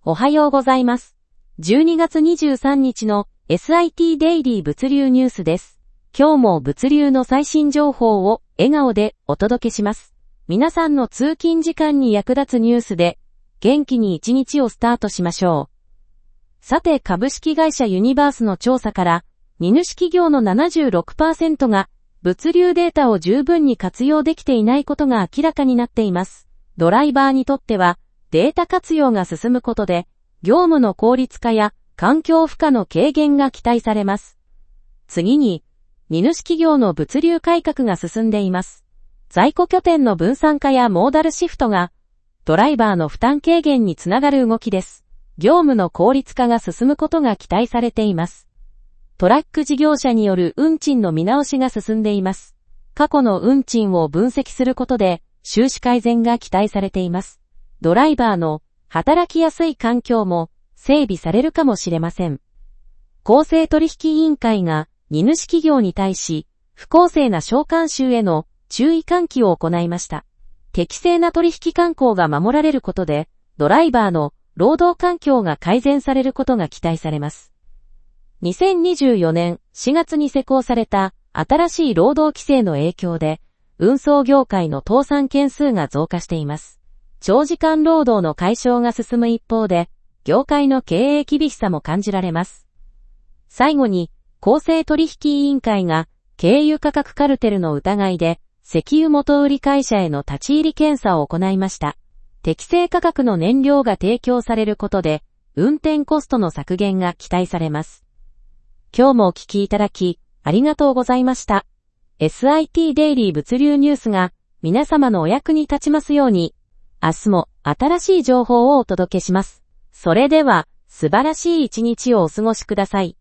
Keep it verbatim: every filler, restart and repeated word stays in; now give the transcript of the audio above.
おはようございます。じゅうにがつにじゅうさんにちの エスアイティー デイリー物流ニュースです。今日も物流の最新情報を笑顔でお届けします。皆さんの通勤時間に役立つニュースで元気に一日をスタートしましょう。さて、株式会社ユニバースの調査から、荷主企業の ななじゅうろくパーセント が物流データを十分に活用できていないことが明らかになっています。ドライバーにとっては、データ活用が進むことで、業務の効率化や環境負荷の軽減が期待されます。次に、荷主企業の物流改革が進んでいます。在庫拠点の分散化やモーダルシフトが、ドライバーの負担軽減につながる動きです。業務の効率化が進むことが期待されています。トラック事業者による運賃の見直しが進んでいます。過去の運賃を分析することで、収支改善が期待されています。ドライバーの働きやすい環境も整備されるかもしれません。公正取引委員会が荷主企業に対し不公正な商慣習への注意喚起を行いました。適正な取引慣行が守られることでドライバーの労働環境が改善されることが期待されます。にせんにじゅうよねんしがつに施行された新しい労働規制の影響で運送業界の倒産件数が増加しています。長時間労働の解消が進む一方で、業界の経営厳しさも感じられます。最後に、公正取引委員会が、軽油価格カルテルの疑いで、石油元売り会社への立ち入り検査を行いました。適正価格の燃料が提供されることで、運転コストの削減が期待されます。今日もお聞きいただき、ありがとうございました。エスアイティー デイリー物流ニュースが、皆様のお役に立ちますように、明日も新しい情報をお届けします。それでは、素晴らしい一日をお過ごしください。